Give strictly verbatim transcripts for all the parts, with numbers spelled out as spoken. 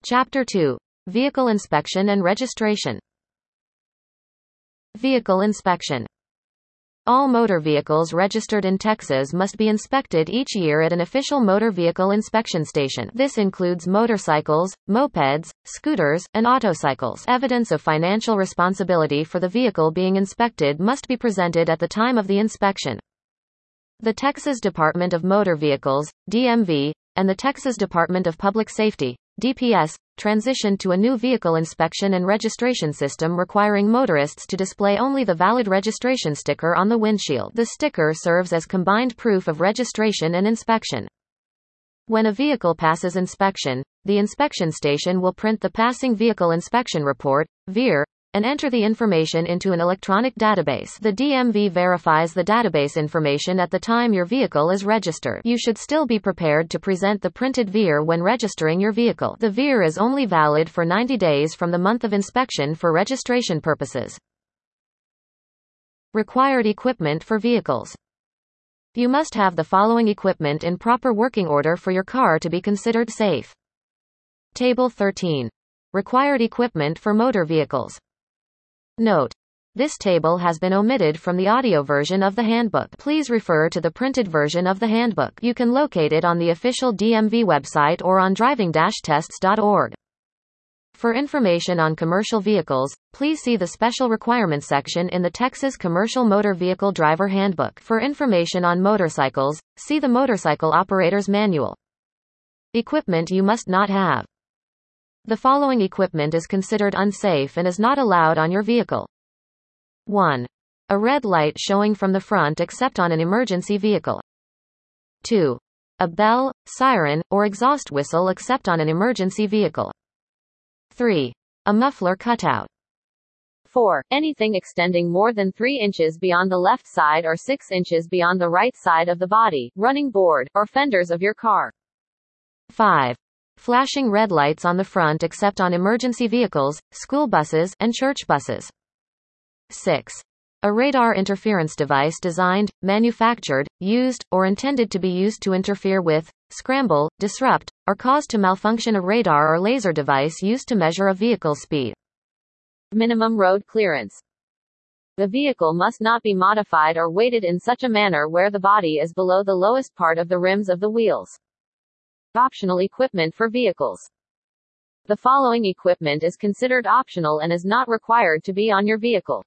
Chapter two. Vehicle Inspection and Registration. Vehicle Inspection. All motor vehicles registered in Texas must be inspected each year at an official motor vehicle inspection station. This includes motorcycles, mopeds, scooters, and autocycles. Evidence of financial responsibility for the vehicle being inspected must be presented at the time of the inspection. The Texas Department of Motor Vehicles, D M V, and the Texas Department of Public Safety, D P S, transitioned to a new vehicle inspection and registration system requiring motorists to display only the valid registration sticker on the windshield. The sticker serves as combined proof of registration and inspection. When a vehicle passes inspection, the inspection station will print the Passing Vehicle Inspection Report, V I R, and enter the information into an electronic database. The D M V verifies the database information at the time your vehicle is registered. You should still be prepared to present the printed V I R when registering your vehicle. The V I R is only valid for ninety days from the month of inspection for registration purposes. Required equipment for vehicles. You must have the following equipment in proper working order for your car to be considered safe. Table thirteen. Required equipment for motor vehicles. Note: this table has been omitted from the audio version of the handbook. Please refer to the printed version of the handbook. You can locate it on the official D M V website or on driving dash tests dot org. For information on commercial vehicles, please see the Special Requirements section in the Texas Commercial Motor Vehicle Driver Handbook. For information on motorcycles, see the Motorcycle Operator's Manual. Equipment you must not have. The following equipment is considered unsafe and is not allowed on your vehicle. one. A red light showing from the front except on an emergency vehicle. two. A bell, siren, or exhaust whistle except on an emergency vehicle. three. A muffler cutout. four. Anything extending more than three inches beyond the left side or six inches beyond the right side of the body, running board, or fenders of your car. five. Flashing red lights on the front except on emergency vehicles, school buses, and church buses. six. A radar interference device designed, manufactured, used, or intended to be used to interfere with, scramble, disrupt, or cause to malfunction a radar or laser device used to measure a vehicle's speed. Minimum road clearance. The vehicle must not be modified or weighted in such a manner where the body is below the lowest part of the rims of the wheels. Optional equipment for vehicles. The following equipment is considered optional and is not required to be on your vehicle.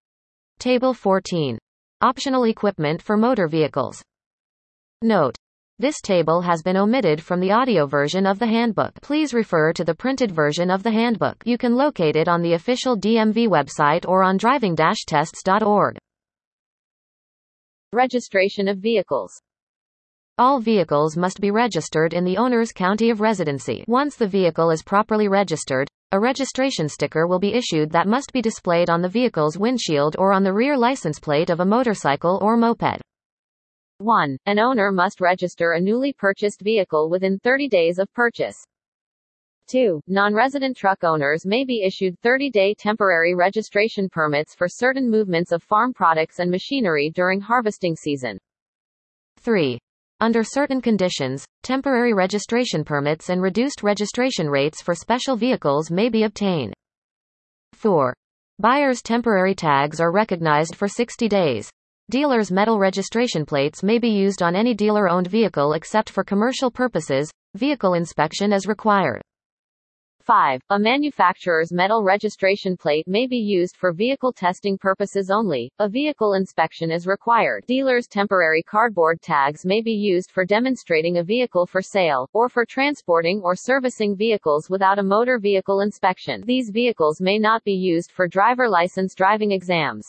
Table fourteen. Optional equipment for motor vehicles. Note: this table has been omitted from the audio version of the handbook. Please refer to the printed version of the handbook. You can locate it on the official D M V website or on driving dash tests dot org. Registration of vehicles. All vehicles must be registered in the owner's county of residency. Once the vehicle is properly registered, a registration sticker will be issued that must be displayed on the vehicle's windshield or on the rear license plate of a motorcycle or moped. one. An owner must register a newly purchased vehicle within thirty days of purchase. two. Non-resident truck owners may be issued thirty-day temporary registration permits for certain movements of farm products and machinery during harvesting season. three. Under certain conditions, temporary registration permits and reduced registration rates for special vehicles may be obtained. four. Buyers' temporary tags are recognized for sixty days. Dealers' metal registration plates may be used on any dealer-owned vehicle except for commercial purposes. Vehicle inspection is required. five. A manufacturer's metal registration plate may be used for vehicle testing purposes only. A vehicle inspection is required. Dealers' temporary cardboard tags may be used for demonstrating a vehicle for sale, or for transporting or servicing vehicles without a motor vehicle inspection. These vehicles may not be used for driver license driving exams.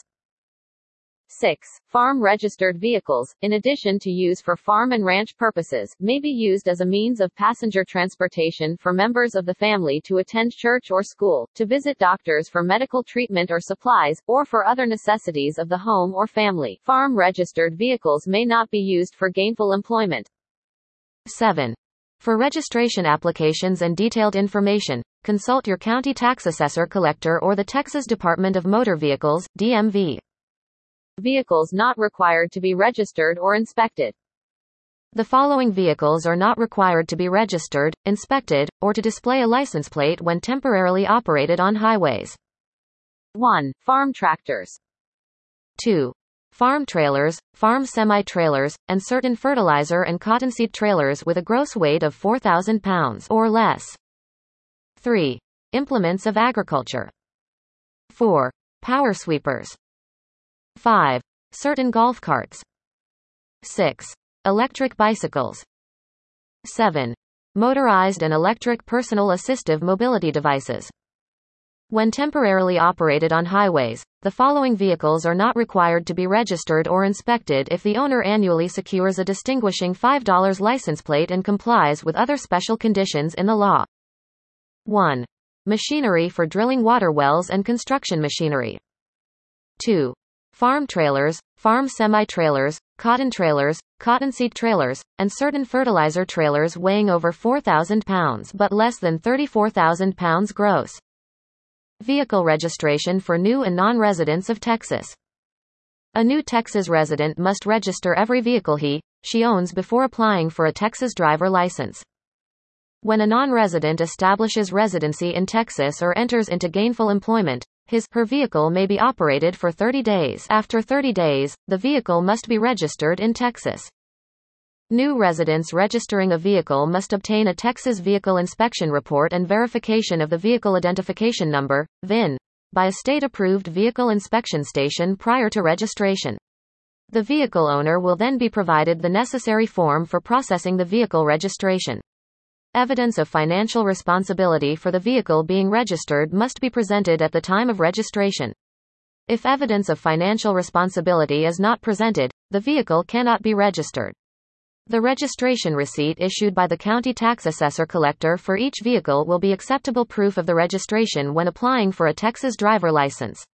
six. Farm-registered vehicles, in addition to use for farm and ranch purposes, may be used as a means of passenger transportation for members of the family to attend church or school, to visit doctors for medical treatment or supplies, or for other necessities of the home or family. Farm-registered vehicles may not be used for gainful employment. seven. For registration applications and detailed information, consult your county tax assessor collector or the Texas Department of Motor Vehicles, D M V. Vehicles not required to be registered or inspected. The following vehicles are not required to be registered, inspected, or to display a license plate when temporarily operated on highways. one. Farm tractors. two. Farm trailers, farm semi-trailers, and certain fertilizer and cottonseed trailers with a gross weight of four thousand pounds or less. three. Implements of agriculture. four. Power sweepers. five. Certain golf carts. six. Electric bicycles. seven. Motorized and electric personal assistive mobility devices. When temporarily operated on highways, the following vehicles are not required to be registered or inspected if the owner annually secures a distinguishing five dollar license plate and complies with other special conditions in the law. one. Machinery for drilling water wells and construction machinery. two. Farm trailers, farm semi-trailers, cotton trailers, cottonseed trailers, and certain fertilizer trailers weighing over four thousand pounds but less than thirty-four thousand pounds gross. Vehicle registration for new and non-residents of Texas. A new Texas resident must register every vehicle he, she owns before applying for a Texas driver license. When a non-resident establishes residency in Texas or enters into gainful employment, his, her vehicle may be operated for thirty days. After thirty days, the vehicle must be registered in Texas. New residents registering a vehicle must obtain a Texas Vehicle Inspection Report and verification of the Vehicle Identification Number, V I N, by a state-approved vehicle inspection station prior to registration. The vehicle owner will then be provided the necessary form for processing the vehicle registration. Evidence of financial responsibility for the vehicle being registered must be presented at the time of registration. If evidence of financial responsibility is not presented, the vehicle cannot be registered. The registration receipt issued by the county tax assessor collector for each vehicle will be acceptable proof of the registration when applying for a Texas driver license.